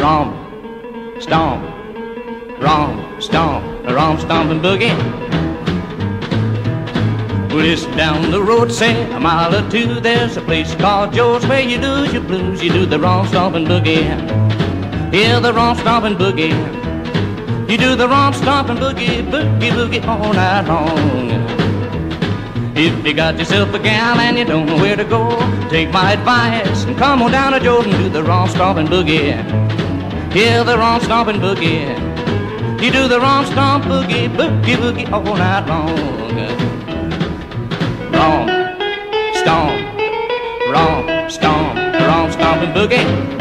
romp, stomp, romp, stomp, romp, stomp and boogie. Well, it's down the road, say a mile or two. There's a place called Joe's where you lose your blues. You do the romp, stomp and boogie. Yeah, the romp, stomp and boogie. You do the romp, stomp and boogie, boogie, boogie all night long. If you got yourself a gal and you don't know where to go, take my advice and come on down to Joe's and do the romp, stomp and boogie. Yeah, the romp, stomp and boogie. You do the romp, stomp, boogie, boogie, boogie all night long. Romp, stomp, romp, stomp, romp, stomp and boogie.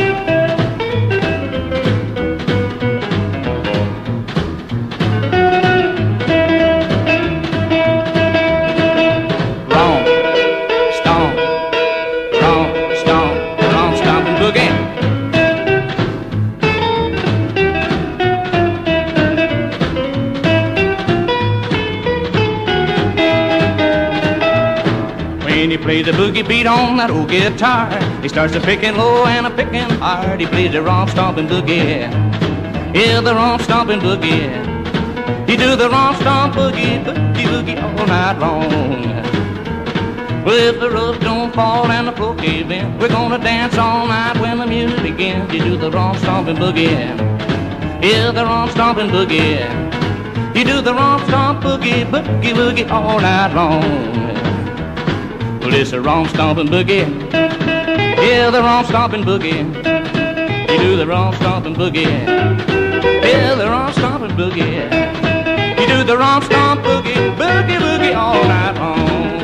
When he plays a boogie beat on that old guitar, he starts a picking low and a picking hard. He plays the romp, stomping boogie. Yeah, the romp, stomping boogie. He do the romp, stomp boogie, boogie, boogie all night long. Well, if the roof don't fall and the floor cave in, we're gonna dance all night when the music begins. You do the romp, stomping boogie. Yeah, the romp, stomping boogie. You do the romp, stomp boogie, boogie, boogie all night long. Well, it's a romp, stomping boogie. Yeah, the romp, stomping boogie. You do the romp, stomping boogie. Yeah, the romp, stomping boogie. You do the romp, stomp boogie, boogie, boogie all night long.